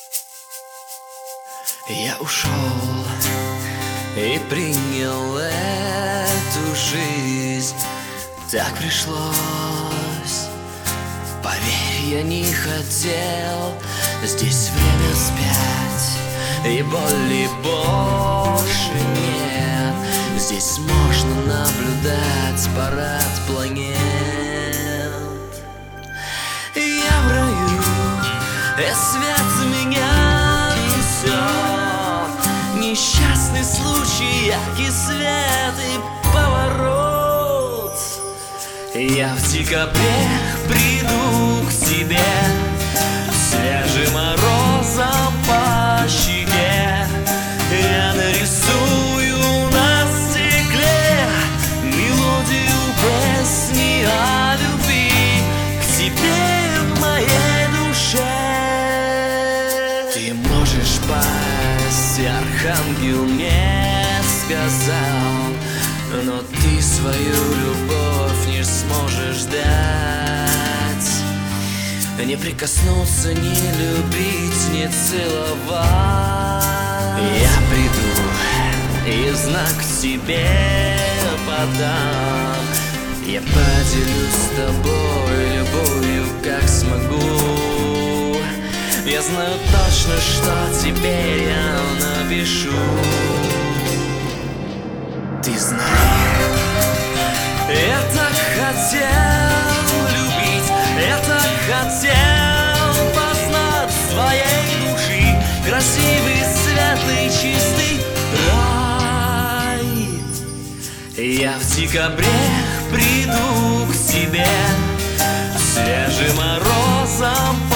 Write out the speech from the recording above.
Я ушел и принял эту жизнь. Так пришлось. Поверь, я не хотел. Здесь время спять, и боли больше нет. Здесь можно наблюдать парад планет. Я в раю, и свет за меня несет. Несчастный случай, яркий свет и поворот. Я в декабре приду к тебе, свежим морозом по щеке. Я нарисую на стекле мелодию песни о любви к тебе в моей душе. Ты можешь пасть, архангел мне сказал, но ты свою любовь не сможешь дать. Не прикоснуться, не любить, не целовать. Я приду и знак тебе подам. Я поделюсь с тобой любовью, как смогу. Я знаю точно, что теперь я напишу. Ты знаешь, я так хотел любить, я так хотел познать твоей души красивый, светлый, чистый рай. Я в декабре приду к тебе свежим морозом